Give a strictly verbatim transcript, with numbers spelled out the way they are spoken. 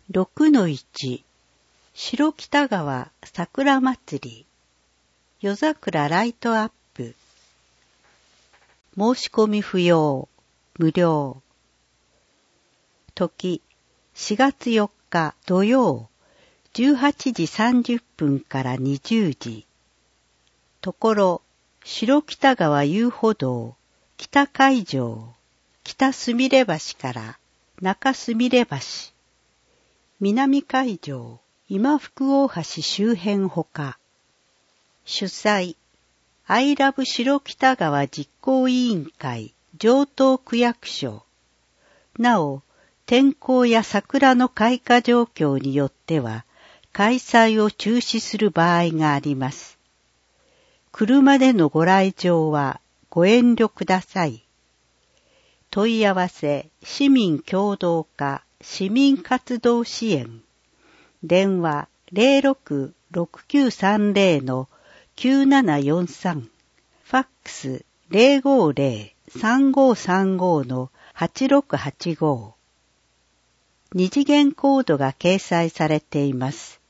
ろくのいち 白北川桜祭り夜桜ライトアップ申し込み不要無料時しがつよっか土曜じゅうはちじさんじゅっぷんからにじゅうじところ白北川遊歩道北海上北すみれ橋から中すみれ橋南海上今福大橋周辺ほか主催アイラブ白北川実行委員会城東区役所なお天候や桜の開花状況によっては開催を中止する場合があります。車でのご来場はご遠慮ください。問い合わせ市民協働課市民活動支援電話 ゼロろく ろくきゅうさんゼロ のきゅうななよんさんファックス ゼロごゼロ さんごさんご のはちろくはちご二次元コードが掲載されています。